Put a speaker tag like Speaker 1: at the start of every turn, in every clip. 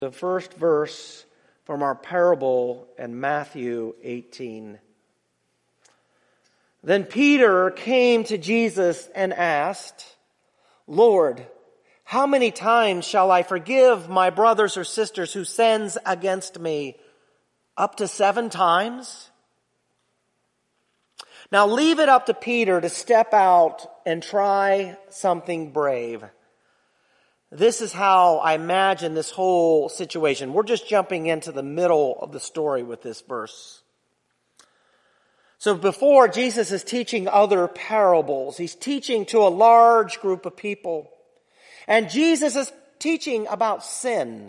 Speaker 1: The first verse from our parable in Matthew 18. Then Peter came to Jesus and asked, "Lord, how many times shall I forgive my brothers or sisters who sins against me? Up to 7 times?" Now leave it up to Peter to step out and try something brave. This is how I imagine this whole situation. We're just jumping into the middle of the story with this verse. So before, Jesus is teaching other parables. He's teaching to a large group of people. And Jesus is teaching about sin.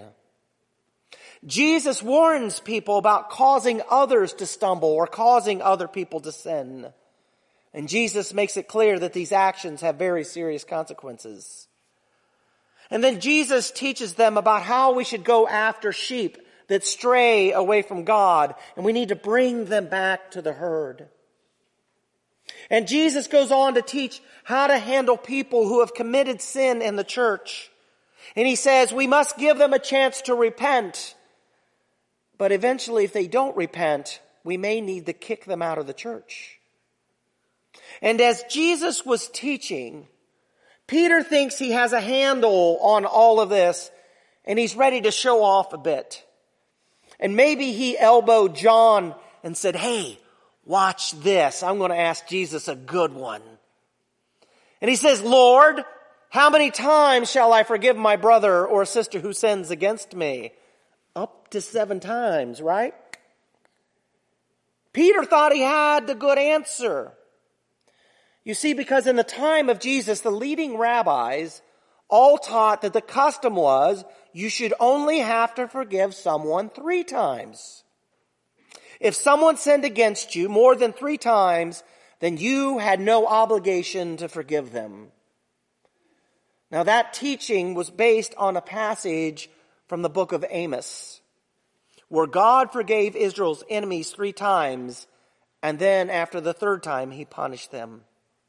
Speaker 1: Jesus warns people about causing others to stumble or causing other people to sin. And Jesus makes it clear that these actions have very serious consequences. And then Jesus teaches them about how we should go after sheep that stray away from God, and we need to bring them back to the herd. And Jesus goes on to teach how to handle people who have committed sin in the church. And he says we must give them a chance to repent. But eventually, if they don't repent, we may need to kick them out of the church. And as Jesus was teaching, Peter thinks he has a handle on all of this, and he's ready to show off a bit. And maybe he elbowed John and said, "Hey, watch this. I'm going to ask Jesus a good one." And he says, "Lord, how many times shall I forgive my brother or sister who sins against me?" Up to 7 times, right? Peter thought he had the good answer. You see, because in the time of Jesus, the leading rabbis all taught that the custom was you should only have to forgive someone 3 times. If someone sinned against you more than 3 times, then you had no obligation to forgive them. Now that teaching was based on a passage from the book of Amos, where God forgave Israel's enemies 3 times, and then after the 3rd time, he punished them.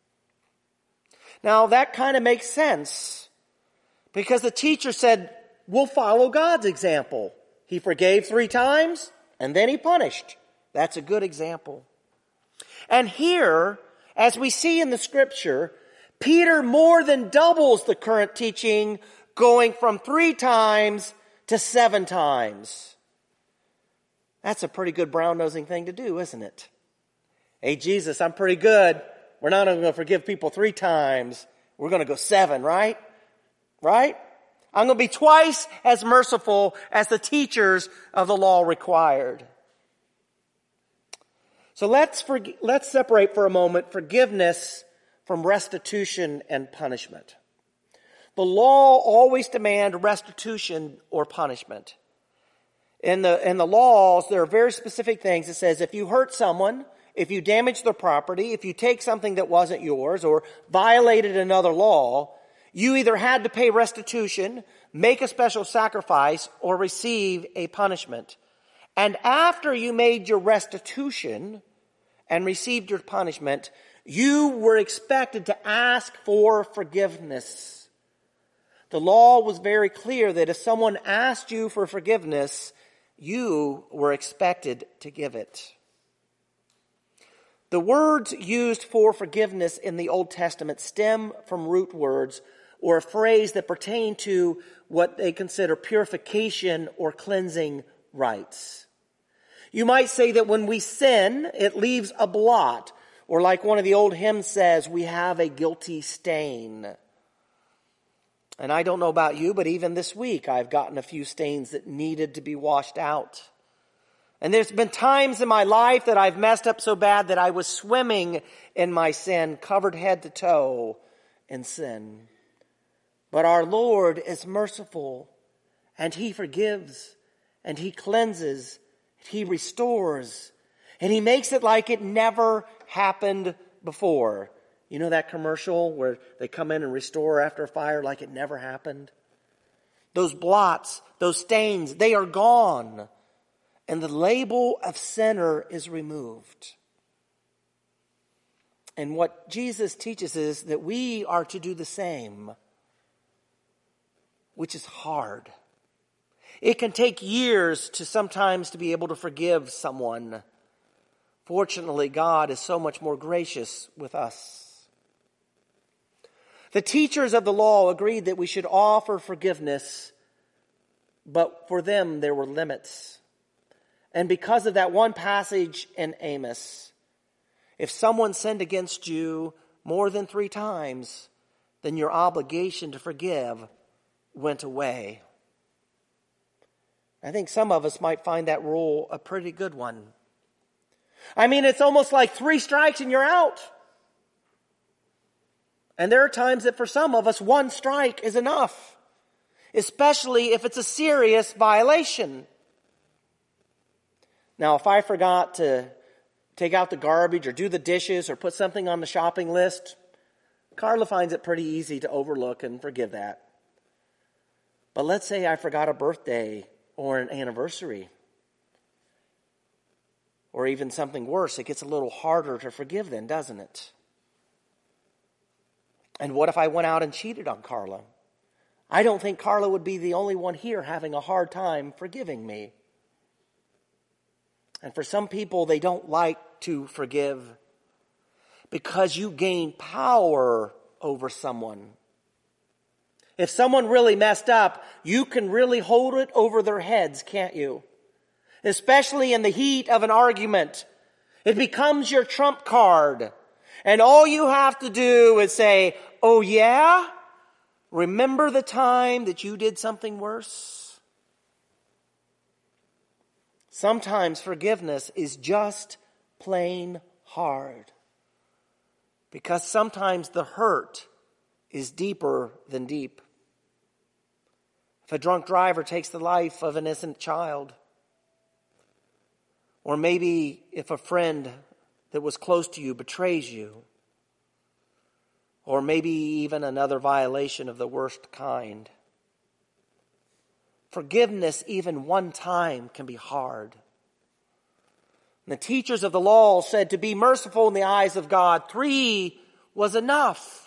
Speaker 1: Now that kind of makes sense, because the teacher said, we'll follow God's example. He forgave 3 times, and then he punished. That's a good example. And here, as we see in the scripture, Peter more than doubles the current teaching, going from 3 times to 7 times. That's a pretty good brown-nosing thing to do, isn't it? Hey, Jesus, I'm pretty good. We're not only going to forgive people 3 times. We're going to go 7, right? Right? I'm going to be twice as merciful as the teachers of the law required. So let's separate for a moment forgiveness from restitution and punishment. The law always demands restitution or punishment. In the laws, there are very specific things. It says if you hurt someone, if you damage their property, if you take something that wasn't yours or violated another law, you either had to pay restitution, make a special sacrifice, or receive a punishment. And after you made your restitution and received your punishment, you were expected to ask for forgiveness. The law was very clear that if someone asked you for forgiveness, you were expected to give it. The words used for forgiveness in the Old Testament stem from root words or a phrase that pertain to what they consider purification or cleansing rites. You might say that when we sin, it leaves a blot, or like one of the old hymns says, we have a guilty stain. And I don't know about you, but even this week I've gotten a few stains that needed to be washed out. And there's been times in my life that I've messed up so bad that I was swimming in my sin, covered head to toe in sin. But our Lord is merciful, and He forgives, and He cleanses, He restores, and He makes it like it never happened before. You know that commercial where they come in and restore after a fire like it never happened? Those blots, those stains, they are gone. And the label of sinner is removed. And what Jesus teaches is that we are to do the same, which is hard. It can take years sometimes to be able to forgive someone. Fortunately, God is so much more gracious with us. The teachers of the law agreed that we should offer forgiveness, but for them there were limits. And because of that one passage in Amos, if someone sinned against you more than 3 times, then your obligation to forgive went away. I think some of us might find that rule a pretty good one. I mean, it's almost like 3 strikes and you're out. And there are times that for some of us, 1 strike is enough, especially if it's a serious violation. Now, if I forgot to take out the garbage or do the dishes or put something on the shopping list, Carla finds it pretty easy to overlook and forgive that. But let's say I forgot a birthday or an anniversary, or even something worse. It gets a little harder to forgive then, doesn't it? And what if I went out and cheated on Carla? I don't think Carla would be the only one here having a hard time forgiving me. And for some people, they don't like to forgive because you gain power over someone. If someone really messed up, you can really hold it over their heads, can't you? Especially in the heat of an argument. It becomes your trump card. And all you have to do is say, "Oh yeah? Remember the time that you did something worse?" Sometimes forgiveness is just plain hard. Because sometimes the hurt is deeper than deep. If a drunk driver takes the life of an innocent child, or maybe if a friend that was close to you betrays you, or maybe even another violation of the worst kind, forgiveness even one time can be hard. And the teachers of the law said to be merciful in the eyes of God, 3 was enough.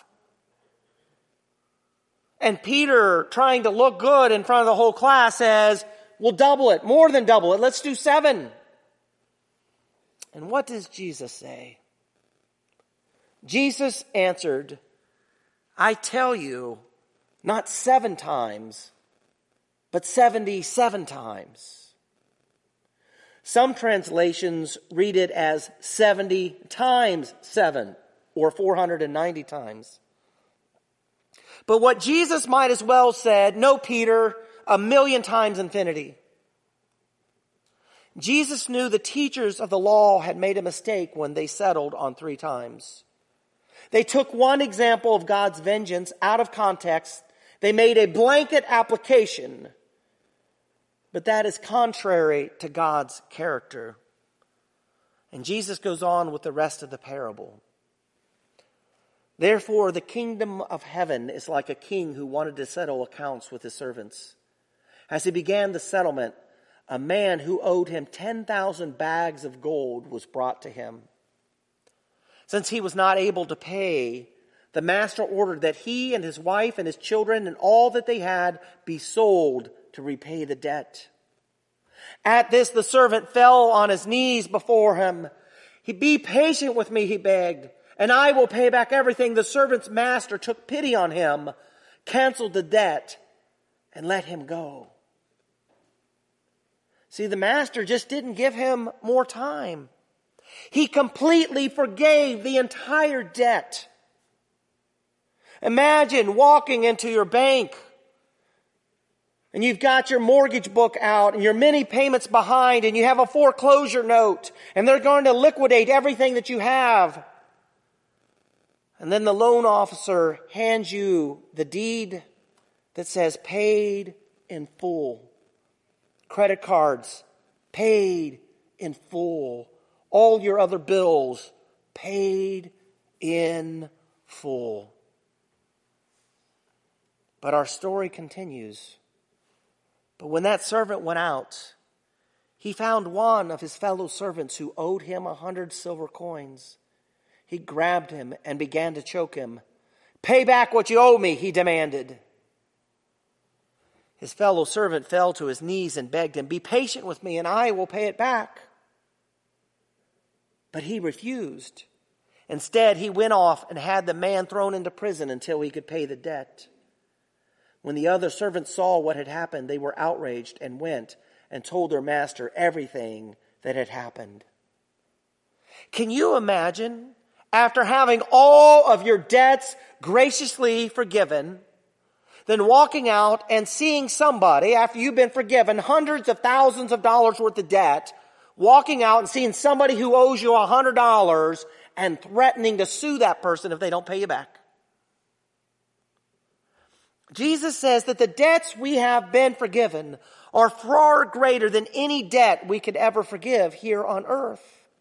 Speaker 1: And Peter, trying to look good in front of the whole class, says, "We'll double it, more than double it. Let's do 7. And what does Jesus say? Jesus answered, "I tell you, not 7 times, but 77 times. Some translations read it as 70 times 7, or 490 times. But what Jesus might as well said, "No, Peter, 1,000,000 times infinity." Jesus knew the teachers of the law had made a mistake when they settled on 3 times. They took one example of God's vengeance out of context. They made a blanket application. But that is contrary to God's character. And Jesus goes on with the rest of the parable. "Therefore, the kingdom of heaven is like a king who wanted to settle accounts with his servants. As he began the settlement, a man who owed him 10,000 bags of gold was brought to him. Since he was not able to pay, the master ordered that he and his wife and his children and all that they had be sold to repay the debt. At this, the servant fell on his knees before him. 'Be patient with me,' he begged, 'and I will pay back everything.' The servant's master took pity on him, canceled the debt, and let him go." See, the master just didn't give him more time. He completely forgave the entire debt. Imagine walking into your bank and you've got your mortgage book out and your many payments behind and you have a foreclosure note and they're going to liquidate everything that you have. And then the loan officer hands you the deed that says paid in full. Credit cards, paid in full. All your other bills, paid in full. But our story continues. But when that servant went out, he found one of his fellow servants who owed him 100 silver coins. He grabbed him and began to choke him. "Pay back what you owe me," he demanded. His fellow servant fell to his knees and begged him, "Be patient with me and I will pay it back." But he refused. Instead, he went off and had the man thrown into prison until he could pay the debt. When the other servants saw what had happened, they were outraged and went and told their master everything that had happened. Can you imagine, after having all of your debts graciously forgiven, then walking out and seeing somebody, after you've been forgiven hundreds of thousands of dollars worth of debt, walking out and seeing somebody who owes you $100 and threatening to sue that person if they don't pay you back? Jesus says that the debts we have been forgiven are far greater than any debt we could ever forgive here on earth.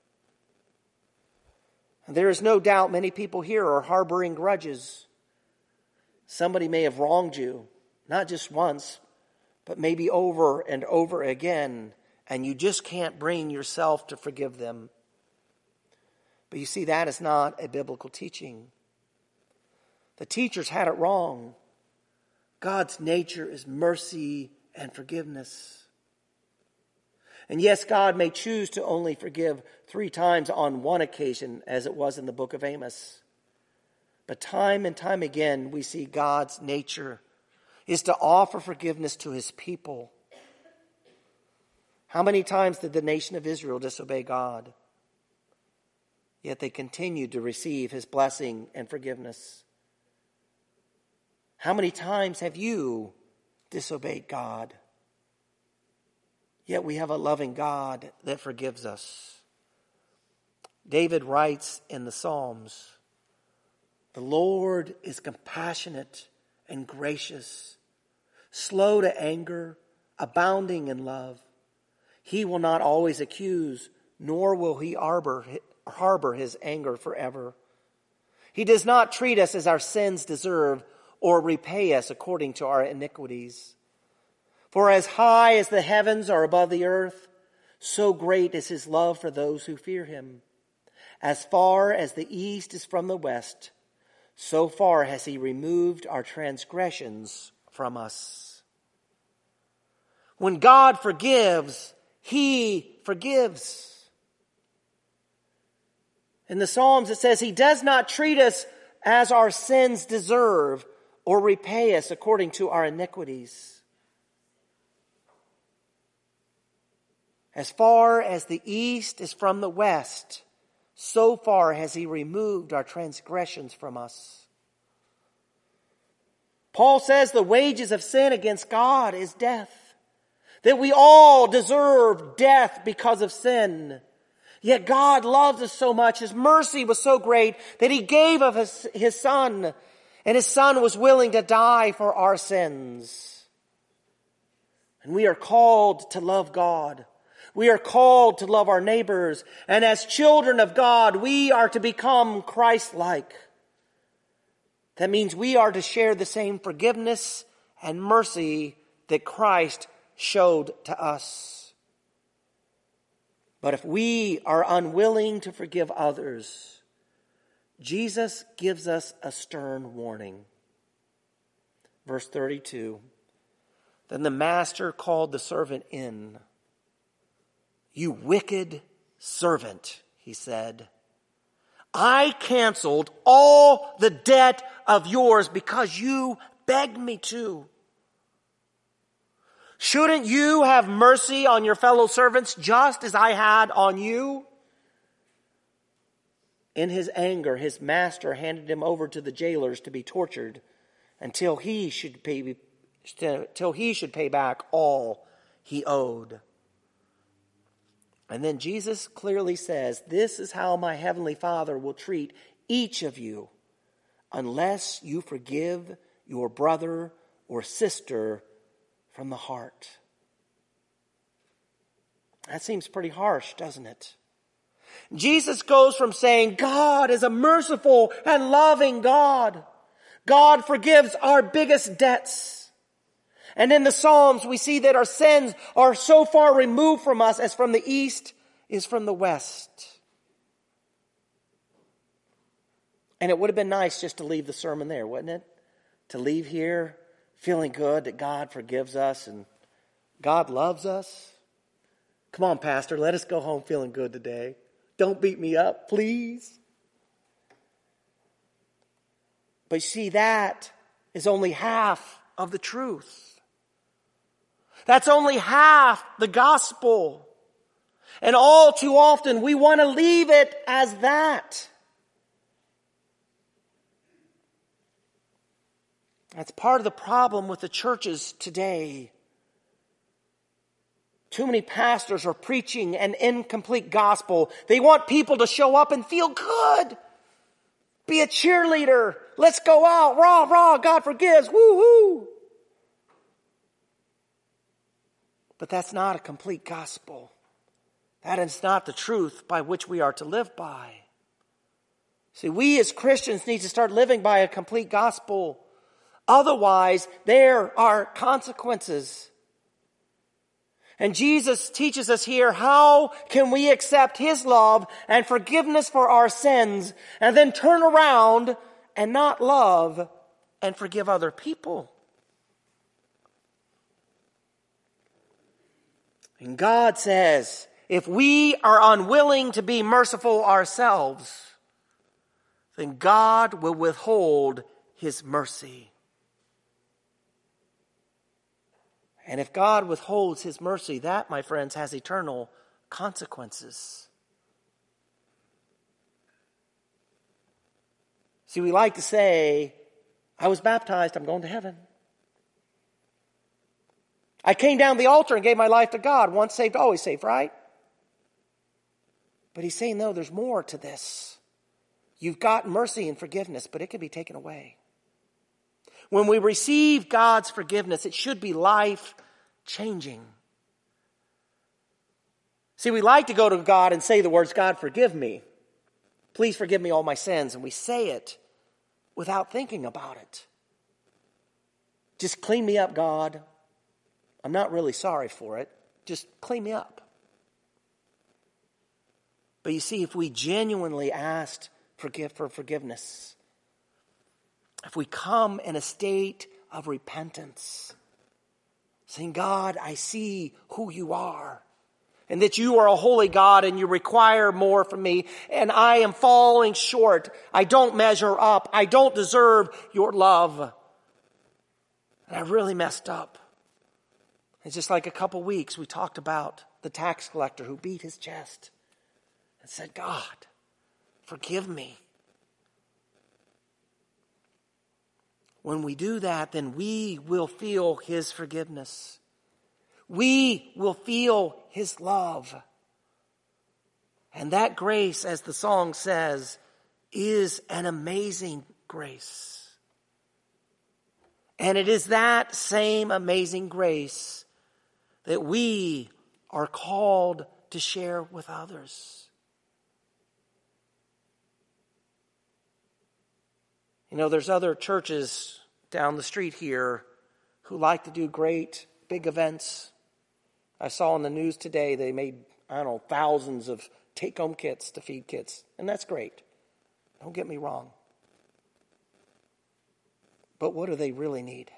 Speaker 1: And there is no doubt many people here are harboring grudges. Somebody may have wronged you, not just once, but maybe over and over again, and you just can't bring yourself to forgive them. But you see, that is not a biblical teaching. The teachers had it wrong. God's nature is mercy and forgiveness. And yes, God may choose to only forgive 3 times on one occasion, as it was in the book of Amos. But time and time again, we see God's nature is to offer forgiveness to his people. How many times did the nation of Israel disobey God? Yet they continued to receive his blessing and forgiveness. How many times have you disobeyed God? Yet we have a loving God that forgives us. David writes in the Psalms, "The Lord is compassionate and gracious, slow to anger, abounding in love. He will not always accuse, nor will he harbor his anger forever. He does not treat us as our sins deserve or repay us according to our iniquities. For as high as the heavens are above the earth, so great is his love for those who fear him. As far as the east is from the west, so far has he removed our transgressions from us." When God forgives, he forgives. In the Psalms it says he does not treat us as our sins deserve or repay us according to our iniquities. As far as the east is from the west, so far has he removed our transgressions from us. Paul says the wages of sin against God is death. That we all deserve death because of sin. Yet God loves us so much. His mercy was so great that he gave of his son. And his son was willing to die for our sins. And we are called to love God. We are called to love our neighbors. And as children of God, we are to become Christ-like. That means we are to share the same forgiveness and mercy that Christ showed to us. But if we are unwilling to forgive others, Jesus gives us a stern warning. Verse 32, "Then the master called the servant in. 'You wicked servant,' he said, 'I canceled all the debt of yours because you begged me to. Shouldn't you have mercy on your fellow servants just as I had on you?' In his anger, his master handed him over to the jailers to be tortured until he should pay back all he owed." And then Jesus clearly says, "This is how my heavenly Father will treat each of you unless you forgive your brother or sister from the heart." That seems pretty harsh, doesn't it? Jesus goes from saying God is a merciful and loving God. God forgives our biggest debts. And in the Psalms, we see that our sins are so far removed from us as from the east is from the west. And it would have been nice just to leave the sermon there, wouldn't it? To leave here feeling good that God forgives us and God loves us? Come on, Pastor, let us go home feeling good today. Don't beat me up, please. But see, that is only half of the truth. That's only half the gospel. And all too often we want to leave it as that. That's part of the problem with the churches today. Too many pastors are preaching an incomplete gospel. They want people to show up and feel good. Be a cheerleader. Let's go out. Rah, rah. God forgives. Woo-hoo. But that's not a complete gospel. That is not the truth by which we are to live by. See, we as Christians need to start living by a complete gospel. Otherwise, there are consequences. And Jesus teaches us here, how can we accept His love and forgiveness for our sins and then turn around and not love and forgive other people? And God says, if we are unwilling to be merciful ourselves, then God will withhold His mercy. And if God withholds His mercy, that, my friends, has eternal consequences. See, we like to say, I was baptized, I'm going to heaven. I came down the altar and gave my life to God. Once saved, always saved, right? But He's saying, no, there's more to this. You've got mercy and forgiveness, but it can be taken away. When we receive God's forgiveness, it should be life-changing. See, we like to go to God and say the words, God, forgive me. Please forgive me all my sins. And we say it without thinking about it. Just clean me up, God. I'm not really sorry for it. Just clean me up. But you see, if we genuinely asked for forgiveness, if we come in a state of repentance, saying, God, I see who you are, and that you are a holy God and you require more from me, and I am falling short. I don't measure up. I don't deserve your love. And I really messed up. It's just like a couple weeks we talked about the tax collector who beat his chest and said, God, forgive me. When we do that, then we will feel His forgiveness. We will feel His love. And that grace, as the song says, is an amazing grace. And it is that same amazing grace that we are called to share with others. You know, there's other churches down the street here who like to do great big events. I saw in the news today they made, thousands of take-home kits to feed kids. And that's great. Don't get me wrong. But what do they really need?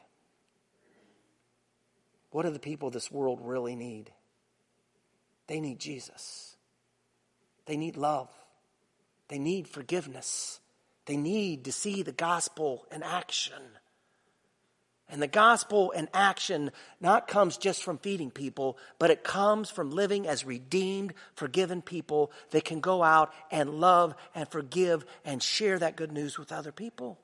Speaker 1: What do the people of this world really need? They need Jesus. They need love. They need forgiveness. They need to see the gospel in action. And the gospel in action not comes just from feeding people, but it comes from living as redeemed, forgiven people that can go out and love and forgive and share that good news with other people.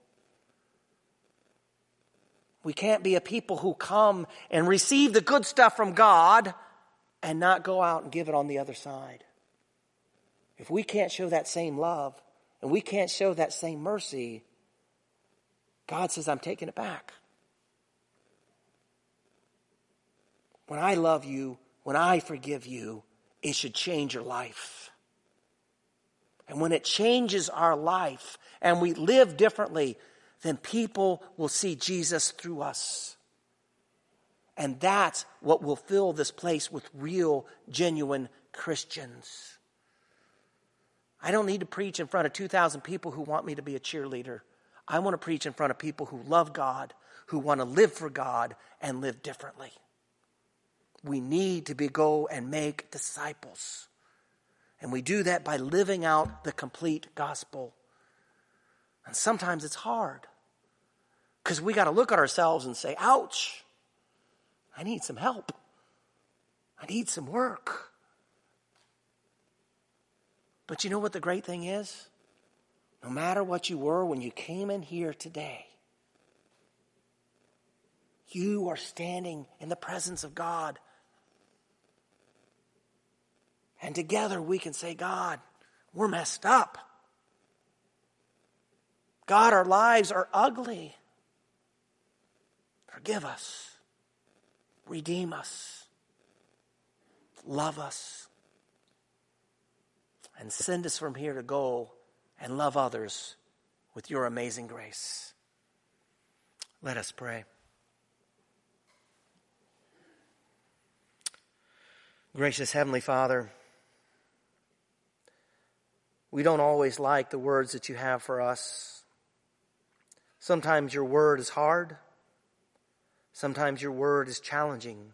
Speaker 1: We can't be a people who come and receive the good stuff from God and not go out and give it on the other side. If we can't show that same love and we can't show that same mercy, God says, I'm taking it back. When I love you, when I forgive you, it should change your life. And when it changes our life and we live differently, then people will see Jesus through us. And that's what will fill this place with real, genuine Christians. I don't need to preach in front of 2,000 people who want me to be a cheerleader. I want to preach in front of people who love God, who want to live for God and live differently. We need to go and make disciples. And we do that by living out the complete gospel. And sometimes it's hard, because we got to look at ourselves and say, ouch, I need some help. I need some work. But you know what the great thing is? No matter what you were when you came in here today, you are standing in the presence of God. And together we can say, God, we're messed up. God, our lives are ugly. Forgive us. Redeem us. Love us. And send us from here to go and love others with your amazing grace. Let us pray. Gracious Heavenly Father, we don't always like the words that you have for us. Sometimes your word is hard. Sometimes your word is challenging.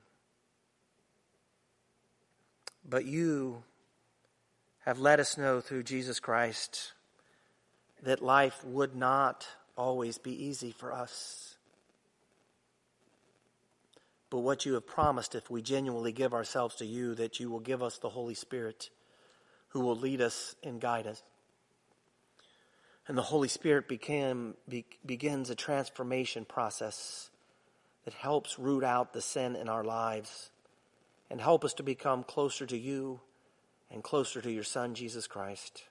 Speaker 1: But you have let us know through Jesus Christ that life would not always be easy for us. But what you have promised, if we genuinely give ourselves to you, that you will give us the Holy Spirit who will lead us and guide us. And the Holy Spirit begins a transformation process that helps root out the sin in our lives and help us to become closer to you and closer to your Son, Jesus Christ.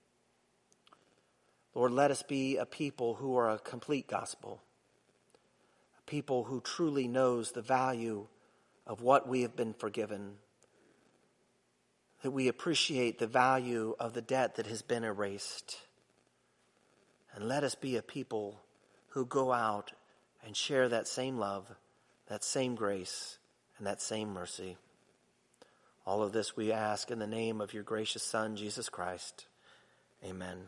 Speaker 1: Lord, let us be a people who are a complete gospel, a people who truly knows the value of what we have been forgiven, that we appreciate the value of the debt that has been erased. And let us be a people who go out and share that same love, that same grace, and that same mercy. All of this we ask in the name of your gracious Son, Jesus Christ. Amen.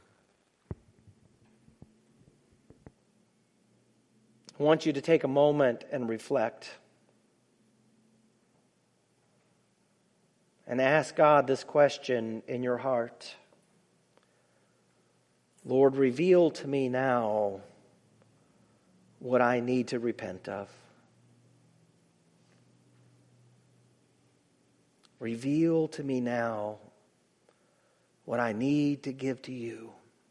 Speaker 1: I want you to take a moment and reflect and ask God this question in your heart. Lord, reveal to me now what I need to repent of. Reveal to me now what I need to give to you.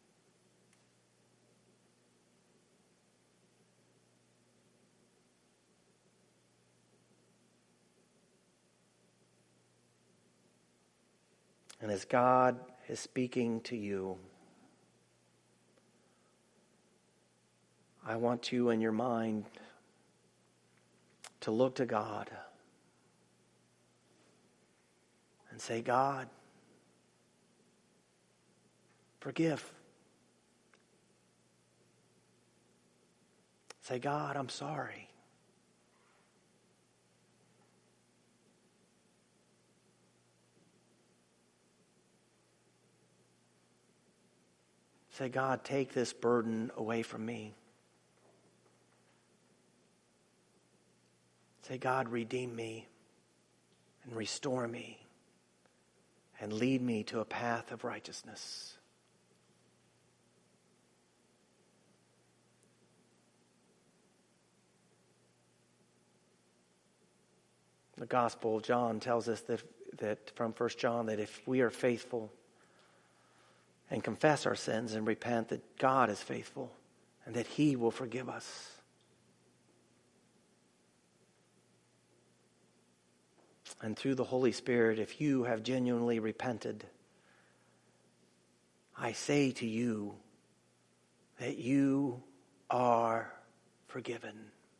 Speaker 1: And as God is speaking to you, I want you in your mind to look to God and say, God, forgive. Say, God, I'm sorry. Say, God, take this burden away from me. Say, God, redeem me and restore me and lead me to a path of righteousness. The Gospel of John tells us that from 1 John, that if we are faithful and confess our sins and repent, that God is faithful and that He will forgive us. And through the Holy Spirit, if you have genuinely repented, I say to you that you are forgiven.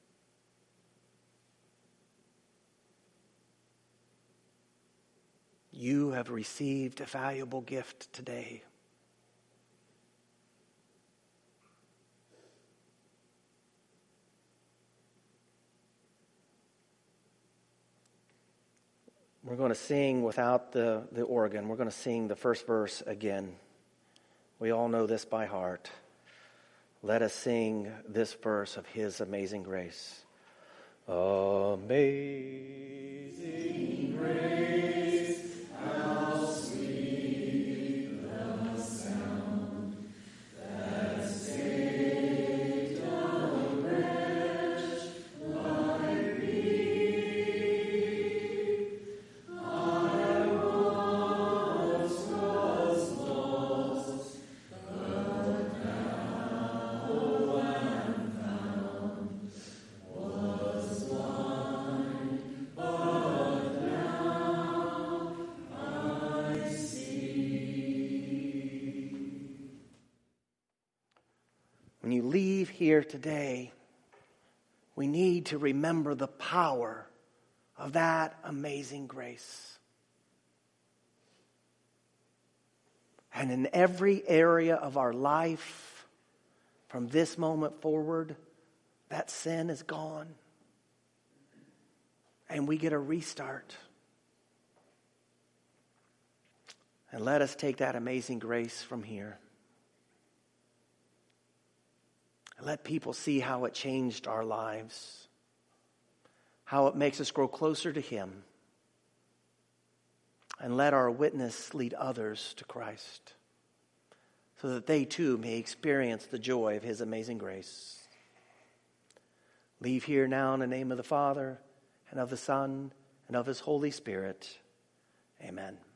Speaker 1: You have received a valuable gift today. We're going to sing without the organ. We're going to sing the first verse again. We all know this by heart. let us sing this verse of his amazing grace. Amazing grace, how sweet the sound that saved a wretch like me. I once was lost, but now am found. Was blind, but now I see. When you leave here today, we need to remember the power of that amazing grace. And in every area of our life, from this moment forward, that sin is gone. And we get a restart. And let us take that amazing grace from here. And let people see how it changed our lives. How it makes us grow closer to him. And let our witness lead others to Christ, so that they too may experience the joy of his amazing grace. Leave here now in the name of the Father, and of the Son, and of his Holy Spirit. Amen.